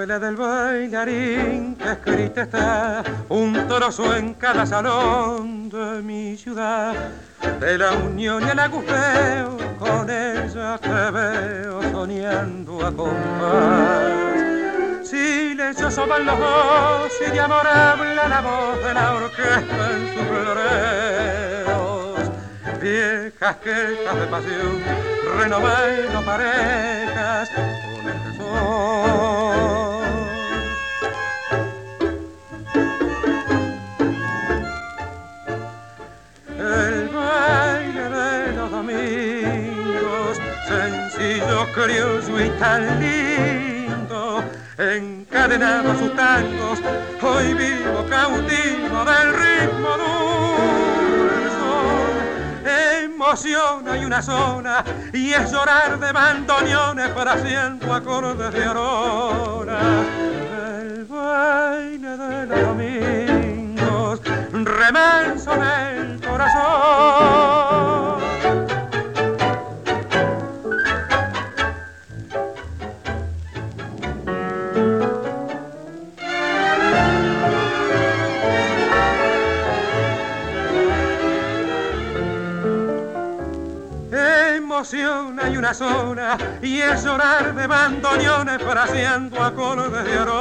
novela del bailarín que escrita está, un trozo en cada salón de mi ciudad. De la unión y el agujeo, con ella te veo soñando a compás. Silenciosos van los dos y de amor habla la voz de la orquesta en sus floreos. Viejas quejas de pasión, renovando parejas con este sol. El baile de los domingos, sencillo, criollo y tan lindo, encadenado a sus tangos, hoy vivo cautivo del ritmo dulce. Emociona y una zona, y es llorar de bandoneones para haciendo acordes de aurora. El baile de los domingos, remanso en el corazón. Emociona y una zona, y es llorar de bandoneones fraseando acordes de oro.